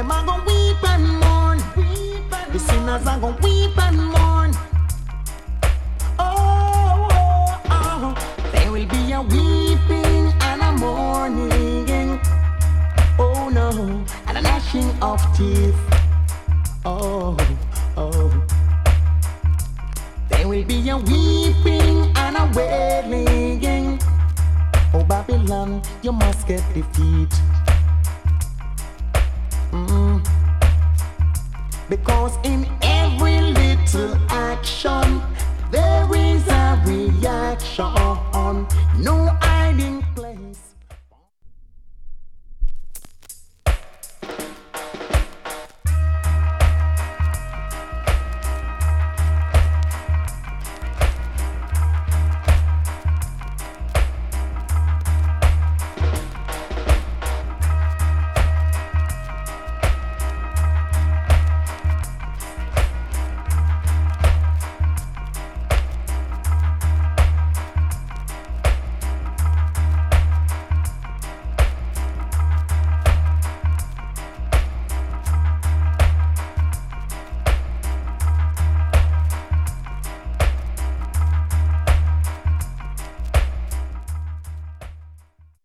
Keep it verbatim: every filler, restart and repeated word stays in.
Them are gonna weep and mourn. The sinners are gonna weep and mourn. Oh, oh, oh. There will be a weeping and a mourning. Oh no, and a gnashing of teeth. Oh, oh. There will be a weeping and a wailing. Oh Babylon, you must get defeat. Mm. Because in every little action